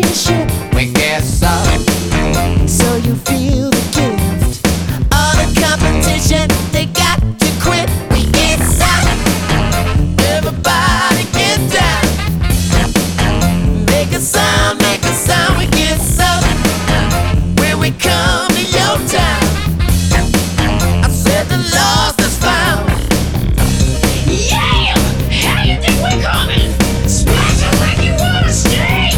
leadership. We guess so. So you feel the gift. All the competition, they got to quit. We get some. Everybody get down. Make a sound, make a sound. We get some. When we come to your town, I said the lost is found. Yeah! How you think we're coming? Splashing like you wanna stay!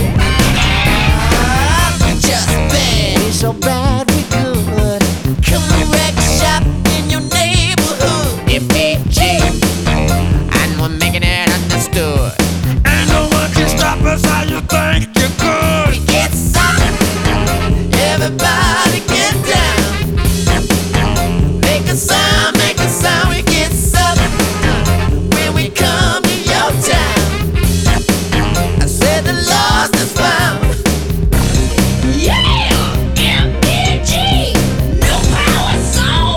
Just bad, we so bad we good. Come and wreck shop in your neighborhood. MPG, and we're making it understood. And no one can stop us. How you think you could? We get some. Everybody get down. Make a sound, make a sound. We get some. When we come to your town, I said the lost is found. Yeah! MPG! No power soul!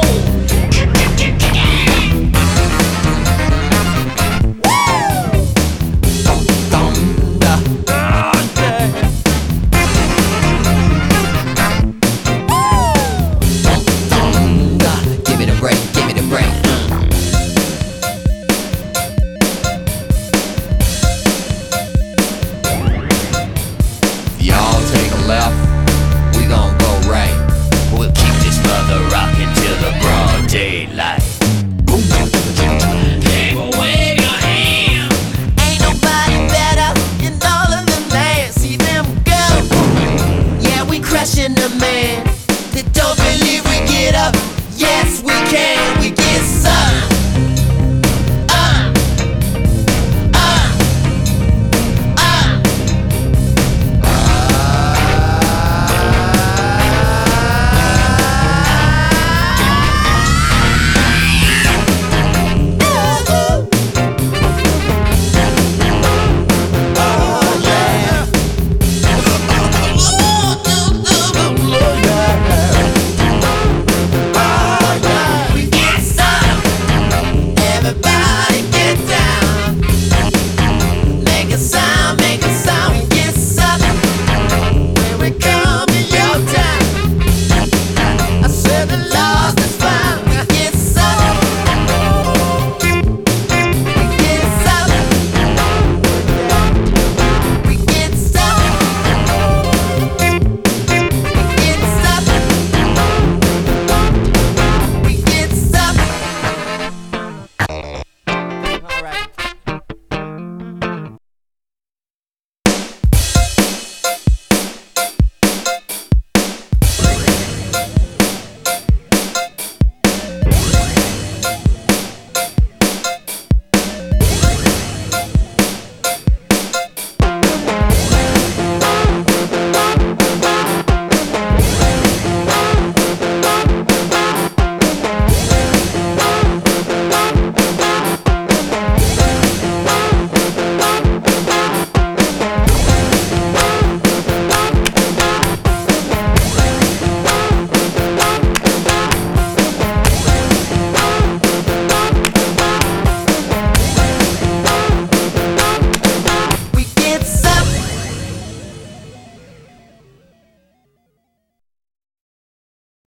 Thunder, Oh, yeah. thunder. Give it a break, give it a break. Y'all take a left, we gon' go right. We'll keep this mother rockin' till the broad daylight.